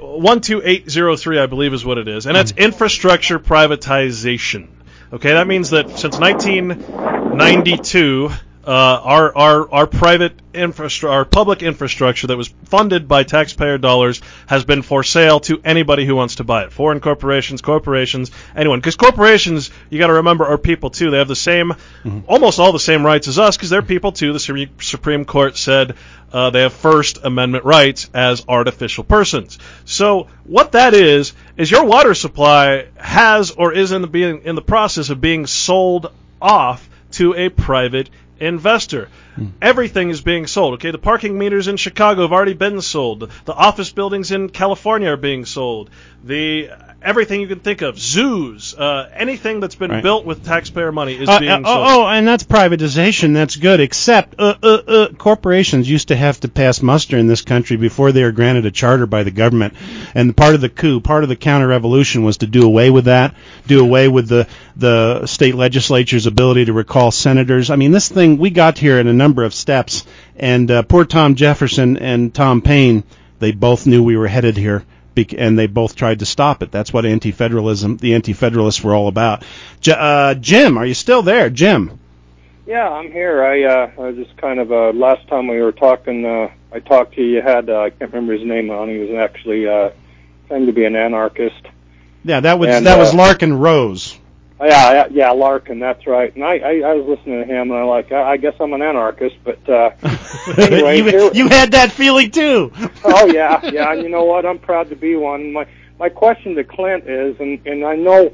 12803, I believe, is what it is, and that's infrastructure privatization. Okay, that means that since 1992, Our private our public infrastructure that was funded by taxpayer dollars has been for sale to anybody who wants to buy it. Foreign corporations, anyone. Because corporations, you got to remember, are people too. They have the same, almost all the same rights as us, because they're people too. The Supreme Court said they have First Amendment rights as artificial persons. So what that is your water supply has or is in the process of being sold off to a private investor. Everything is being sold. Okay, the parking meters in Chicago have already been sold. The office buildings in California are being sold. Everything you can think of, zoos, anything that's been built with taxpayer money is being sold. And that's privatization. That's good, except corporations used to have to pass muster in this country before they were granted a charter by the government. And part of the coup, part of the counter-revolution was to do away with that, do away with the state legislature's ability to recall senators. I mean, this thing, we got here in a number of steps, and poor Tom Jefferson and Tom Paine, they both knew we were headed here. And they both tried to stop it. That's what the anti-federalists were all about. Jim, are you still there? Jim? Yeah, I'm here. I just kind of, last time we were talking, I talked to you, you had, I can't remember his name on, he was actually, claimed to be an anarchist. Yeah, that was Larkin Rose. Yeah, Larkin, that's right. And I was listening to him, and I guess I'm an anarchist, but anyway. you had that feeling, too. Oh, yeah, and you know what? I'm proud to be one. My question to Clint is, and I know,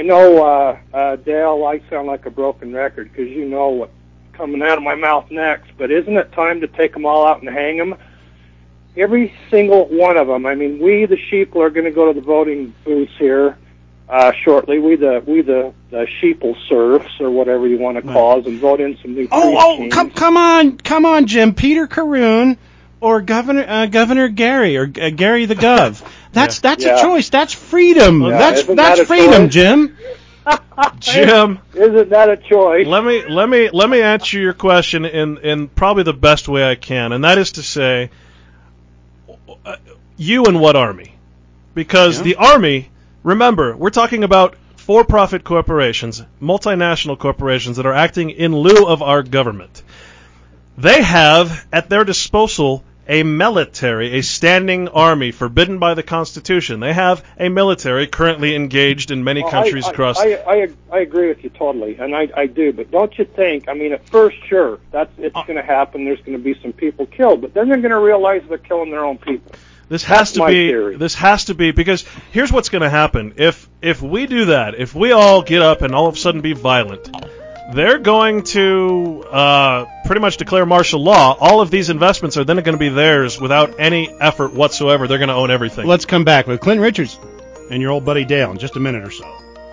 Dale, I sound like a broken record, because you know what's coming out of my mouth next, but isn't it time to take them all out and hang them? Every single one of them. I mean, we, the sheep, are going to go to the voting booths here shortly. We the sheeple serfs, or whatever you want to call us, and vote in some new come on, Jim. Peter Caroon or Governor Gary or Gary the Gov. That's a choice. That's freedom. Yeah, that's freedom, Jim. Jim, isn't that a choice? Let me answer your question in probably the best way I can, and that is to say, you and what army? Because the army. Remember, we're talking about for-profit corporations, multinational corporations that are acting in lieu of our government. They have at their disposal a military, a standing army forbidden by the Constitution. They have a military currently engaged in many countries across. I agree with you totally, and I do. But don't you think? I mean, at first, sure, it's going to happen. There's going to be some people killed, but then they're going to realize they're killing their own people. This has to be because here's what's going to happen. If we do that, if we all get up and all of a sudden be violent, they're going to pretty much declare martial law. All of these investments are then going to be theirs without any effort whatsoever. They're going to own everything. Let's come back with Clint Richards and your old buddy Dale in just a minute or so.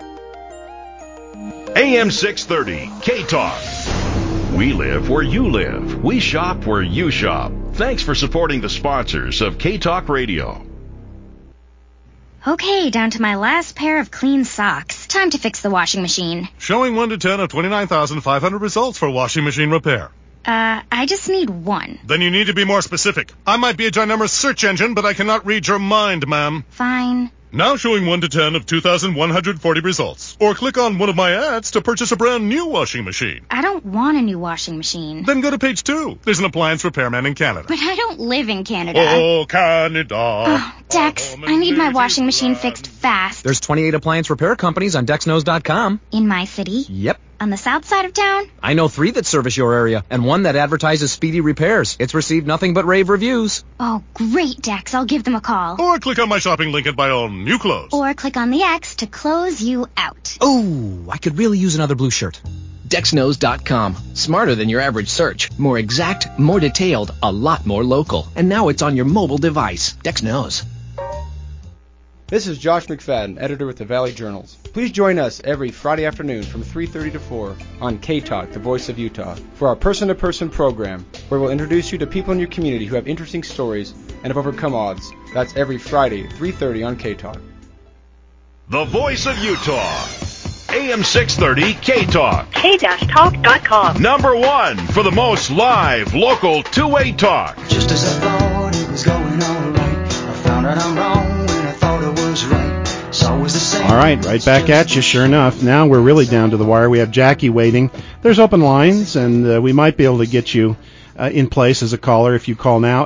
AM 630, K-Talk. We live where you live. We shop where you shop. Thanks for supporting the sponsors of K-Talk Radio. Okay, down to my last pair of clean socks. Time to fix the washing machine. Showing 1 to 10 of 29,500 results for washing machine repair. I just need 1. Then you need to be more specific. I might be a ginormous search engine, but I cannot read your mind, ma'am. Fine. Now showing 1 to 10 of 2,140 results. Or click on one of my ads to purchase a brand new washing machine. I don't want a new washing machine. Then go to page 2. There's an appliance repairman in Canada. But I don't live in Canada. Oh, Canada. Oh, Dex, I need my washing machine fixed fast. There's 28 appliance repair companies on DexKnows.com. In my city? Yep. On the south side of town? I know 3 that service your area, and 1 that advertises speedy repairs. It's received nothing but rave reviews. Oh, great, Dex. I'll give them a call. Or click on my shopping link and buy all new clothes. Or click on the X to close you out. Oh, I could really use another blue shirt. DexKnows.com. Smarter than your average search. More exact, more detailed, a lot more local. And now it's on your mobile device. Dex knows. This is Josh McFadden, editor with the Valley Journals. Please join us every Friday afternoon from 3:30 to 4 on K-Talk, the voice of Utah, for our person-to-person program, where we'll introduce you to people in your community who have interesting stories and have overcome odds. That's every Friday, 3:30 on K-Talk. The voice of Utah. AM 630 K-Talk. K-Talk.com. Number 1 for the most live, local, two-way talk. Just as I thought it was going all right, I found out I'm wrong when I thought I was right. Saw All right back at you, sure enough. Now we're really down to the wire. We have Jackie waiting. There's open lines, and we might be able to get you in place as a caller if you call now,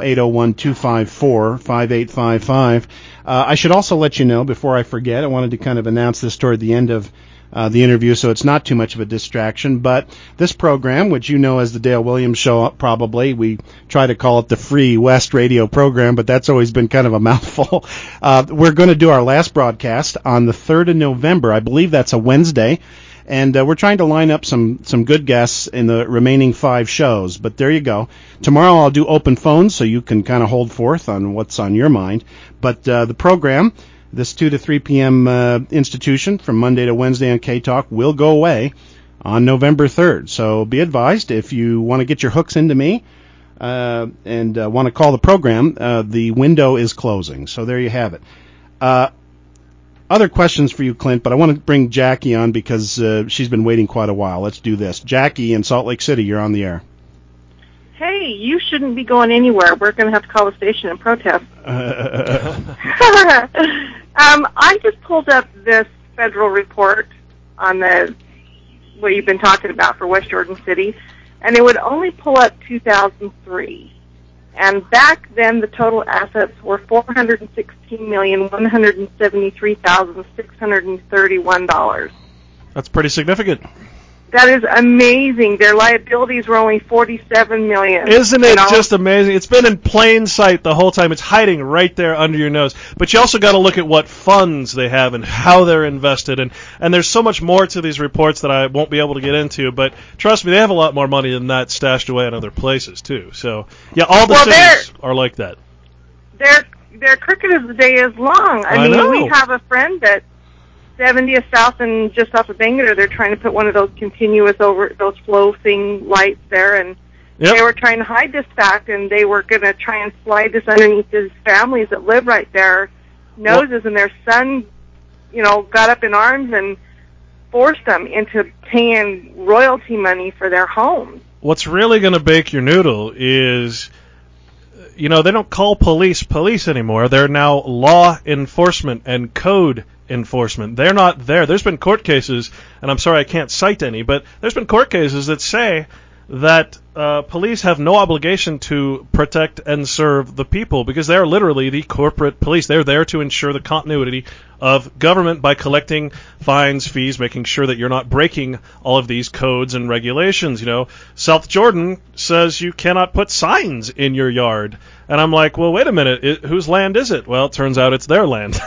801-254-5855. I should also let you know, before I forget, I wanted to kind of announce this toward the end of the interview, so it's not too much of a distraction. But this program, which you know as the Dale Williams Show, probably, we try to call it the Free West Radio program, but that's always been kind of a mouthful. We're going to do our last broadcast on the 3rd of November. I believe that's a Wednesday. And we're trying to line up some good guests in the remaining 5 shows. But there you go. Tomorrow I'll do open phones, so you can kind of hold forth on what's on your mind. But the program, this 2 to 3 p.m. institution from Monday to Wednesday on K-Talk, will go away on November 3rd. So be advised, if you want to get your hooks into me and want to call the program, the window is closing. So there you have it. Other questions for you, Clint, but I want to bring Jackie on because she's been waiting quite a while. Let's do this. Jackie in Salt Lake City, you're on the air. Hey, you shouldn't be going anywhere. We're going to have to call the station and protest. I just pulled up this federal report on what you've been talking about for West Jordan City, and it would only pull up 2003. And back then, the total assets were $416,173,631. That's pretty significant. That is amazing. Their liabilities were only $47 million. Isn't it just amazing? It's been in plain sight the whole time. It's hiding right there under your nose. But you also got to look at what funds they have and how they're invested. And there's so much more to these reports that I won't be able to get into. But trust me, they have a lot more money than that stashed away in other places, too. So, yeah, all the cities are like that. They're crooked as the day is long. I mean, we have a friend that 70th South and just off of Bangor, they're trying to put one of those continuous those floating lights there, and they were trying to hide this fact, and they were going to try and slide this underneath his families that live right there noses, and their son, got up in arms and forced them into paying royalty money for their homes. What's really going to bake your noodle is, they don't call police anymore. They're now law enforcement and code enforcement. They're not there. There's been court cases, and I'm sorry I can't cite any, but there's been court cases that say that police have no obligation to protect and serve the people because they're literally the corporate police. They're there to ensure the continuity of government by collecting fines, fees, making sure that you're not breaking all of these codes and regulations. South Jordan says you cannot put signs in your yard. And I'm like, well, wait a minute, whose land is it? Well, it turns out it's their land.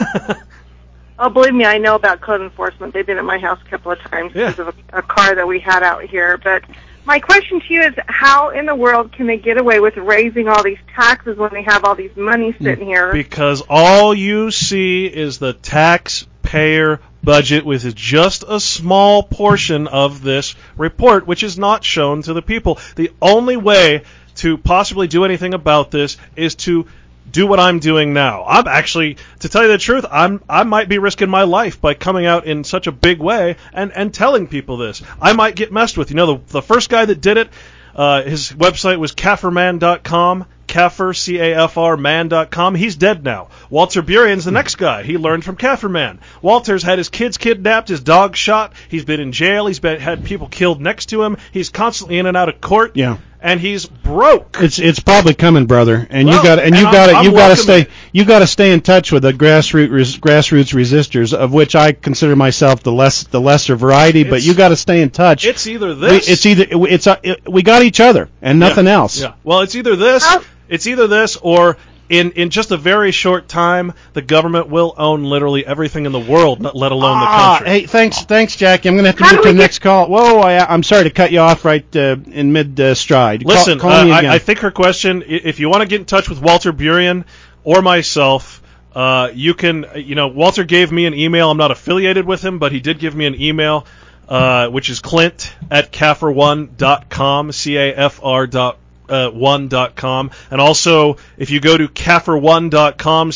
Oh, believe me, I know about code enforcement. They've been at my house a couple of times because of a car that we had out here. But my question to you is, how in the world can they get away with raising all these taxes when they have all these money sitting here? Because all you see is the taxpayer budget, with just a small portion of this report, which is not shown to the people. The only way to possibly do anything about this is to do what I'm doing now. I'm actually, to tell you the truth, I might be risking my life by coming out in such a big way and telling people this. I might get messed with. The first guy that did it, his website was Cafferman.com. Caffer, C-A-F-R, man.com. He's dead now. Walter Burian's the next guy. He learned from Cafferman. Walter's had his kids kidnapped, his dog shot. He's been in jail. He's had people killed next to him. He's constantly in and out of court. Yeah. And he's broke. It's probably coming, brother. And you got to stay in touch with the grassroots resistors, of which I consider myself the lesser variety. But you got to stay in touch. It's either this. We got each other and nothing else. Yeah. Well, it's either this. It's either this or in just a very short time, the government will own literally everything in the world, let alone the country. Hey, thanks, Jackie. I'm going to have to move to the next call. Whoa, I'm sorry to cut you off right in mid-stride. Listen, call me again. I think her question, if you want to get in touch with Walter Burian or myself, you can, Walter gave me an email. I'm not affiliated with him, but he did give me an email, which is clint@caffer1.com, CAFR.1.com, and also if you go to caffer1.com,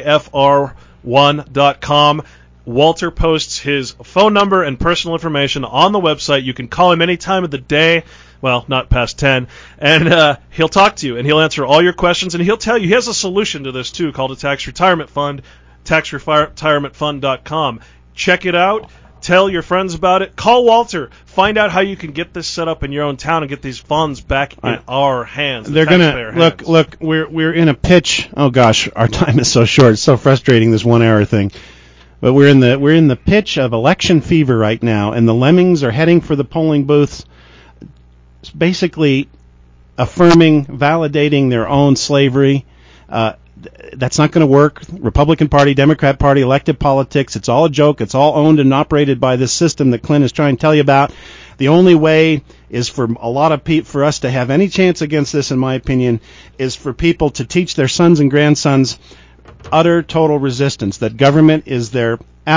CAFR1.com, Walter posts his phone number and personal information on the website. You can call him any time of the day, well, not past 10, and he'll talk to you, and he'll answer all your questions, and he'll tell you he has a solution to this, too, called a tax retirement fund. taxretirementfund.com. Check it out. Tell your friends about it. Call Walter. Find out how you can get this set up in your own town and get these funds back in our hands. They're gonna look. We're in a pitch. Oh gosh, our time is so short. It's so frustrating, this 1 hour thing. But we're in the pitch of election fever right now, and the lemmings are heading for the polling booths, basically affirming, validating their own slavery. That's not going to work. Republican Party, Democrat Party, elected politics, it's all a joke. It's all owned and operated by this system that Clint is trying to tell you about. The only way is for a lot of people, for us to have any chance against this, in my opinion, is for people to teach their sons and grandsons utter, total resistance, that government is their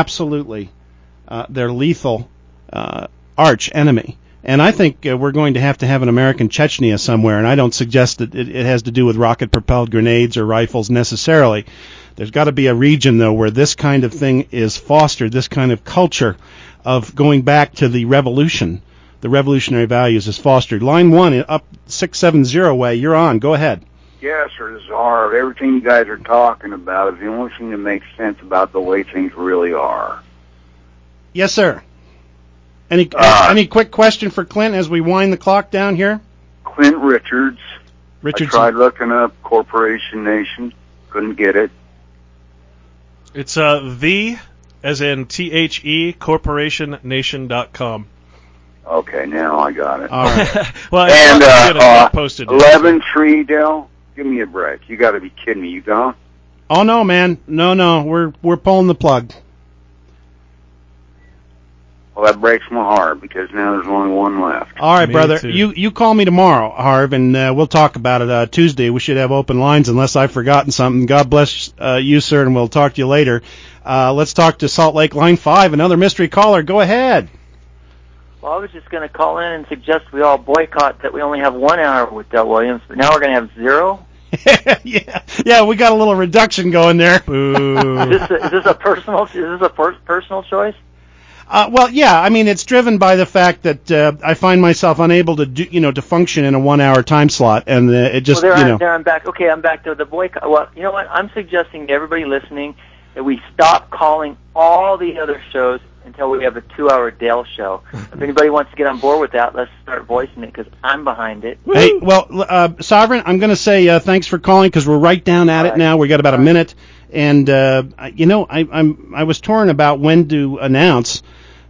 lethal arch enemy. And I think we're going to have an American Chechnya somewhere, and I don't suggest that it has to do with rocket-propelled grenades or rifles necessarily. There's got to be a region, though, where this kind of thing is fostered, this kind of culture of going back to the revolution, the revolutionary values is fostered. Line 1, up 670 way, you're on. Go ahead. Yes, sir, Czar. Everything you guys are talking about is the only thing that makes sense about the way things really are. Yes, sir. Any quick question for Clint as we wind the clock down here? Clint Richards. Richardson. I tried looking up Corporation Nation. Couldn't get it. It's the, as in THE, corporationnation.com. Okay, now I got it. All right. Well, and posted 11 Treedale. Give me a break. You got to be kidding me. You gone? Oh no, man. No. We're pulling the plug. Well, that breaks my heart because now there's only one left. All right, brother. Too. You call me tomorrow, Harv, and we'll talk about it Tuesday. We should have open lines unless I've forgotten something. God bless you, sir, and we'll talk to you later. Let's talk to Salt Lake, line 5. Another mystery caller. Go ahead. Well, I was just going to call in and suggest we all boycott that we only have 1 hour with Del Williams, but now we're going to have 0. Yeah, we got a little reduction going there. Boo. Is this a personal choice? Well, yeah. I mean, it's driven by the fact that I find myself unable to to function in a 1 hour time slot, and it just I'm back. Okay, I'm back to the boycott. Well, you know what? I'm suggesting to everybody listening that we stop calling all the other shows until we have a 2 hour Dale show. If anybody wants to get on board with that, let's start voicing it because I'm behind it. Hey, well, Sovereign, I'm going to say thanks for calling because we're right down at it now. We got about a minute, and I was torn about when to announce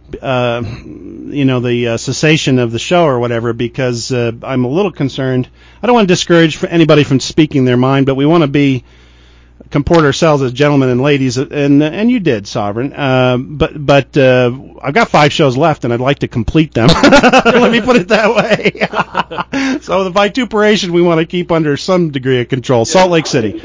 the cessation of the show or whatever because I'm a little concerned. I don't want to discourage anybody from speaking their mind, but we want to comport ourselves as gentlemen and ladies, and you did, Sovereign. But I've got 5 shows left, and I'd like to complete them. Let me put it that way. So the vituperation we want to keep under some degree of control. Salt Lake City.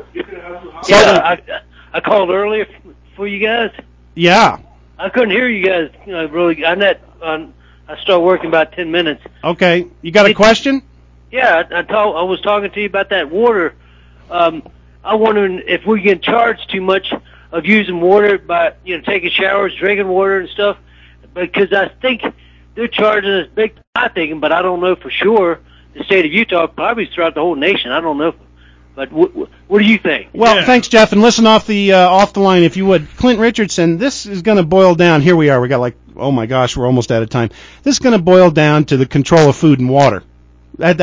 I called earlier for you guys. Yeah. I couldn't hear you guys. Really, I started working about 10 minutes. Okay, you got a question? Yeah, I was talking to you about that water. I'm wondering if we get charged too much of using water by taking showers, drinking water and stuff, because I think they're charging us big. I'm thinking, but I don't know for sure. The state of Utah, probably throughout the whole nation. I don't know. But what do you think? Well, thanks, Jeff, and listen off the line if you would. Clint Richardson, this is going to boil down. Here we are. We got oh my gosh, we're almost out of time. This is going to boil down to the control of food and water. And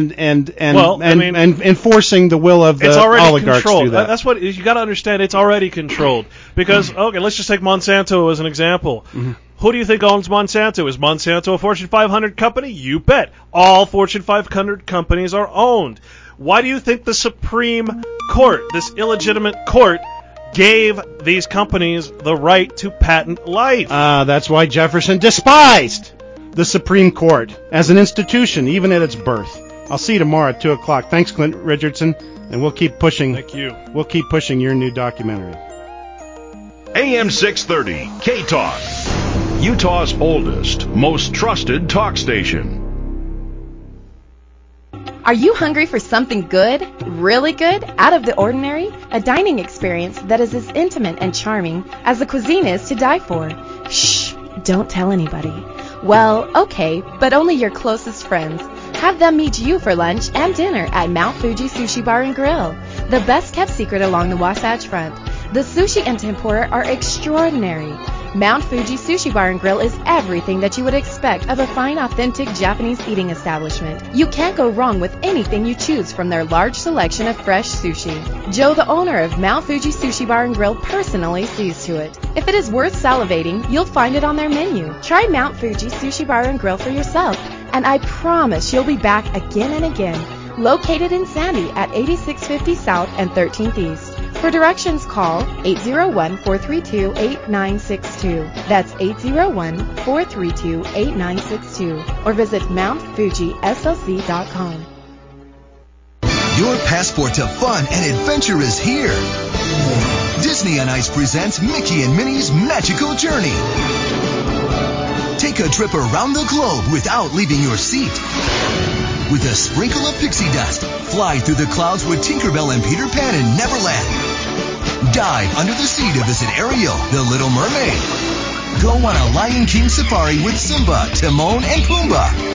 enforcing the will of the oligarchs controlled. to do that. That's what you got to understand. It's already controlled because let's just take Monsanto as an example. Mm-hmm. Who do you think owns Monsanto? Is Monsanto a Fortune 500 company? You bet. All Fortune 500 companies are owned. Why do you think the Supreme Court, this illegitimate court, gave these companies the right to patent life? That's why Jefferson despised the Supreme Court as an institution, even at its birth. I'll see you tomorrow at 2 o'clock. Thanks, Clint Richardson, and we'll keep pushing. Thank you. We'll keep pushing your new documentary. AM 630, K-Talk, Utah's oldest, most trusted talk station. Are you hungry for something good, really good, out of the ordinary? A dining experience that is as intimate and charming as the cuisine is to die for. Shh, don't tell anybody. Well, okay, but only your closest friends. Have them meet you for lunch and dinner at Mount Fuji Sushi Bar and Grill, the best kept secret along the Wasatch Front. The sushi and tempura are extraordinary. Mount Fuji Sushi Bar and Grill is everything that you would expect of a fine, authentic Japanese eating establishment. You can't go wrong with anything you choose from their large selection of fresh sushi. Joe, the owner of Mount Fuji Sushi Bar and Grill, personally sees to it. If it is worth salivating, you'll find it on their menu. Try Mount Fuji Sushi Bar and Grill for yourself, and I promise you'll be back again and again. Located in Sandy at 8650 South and 13th East. For directions, call 801-432-8962. That's 801-432-8962. Or visit MountFujiSLC.com. Your passport to fun and adventure is here. Disney on Ice presents Mickey and Minnie's Magical Journey. Take a trip around the globe without leaving your seat. With a sprinkle of pixie dust, fly through the clouds with Tinkerbell and Peter Pan in Neverland. Dive under the sea to visit Ariel, the Little Mermaid. Go on a Lion King safari with Simba, Timon, and Pumbaa.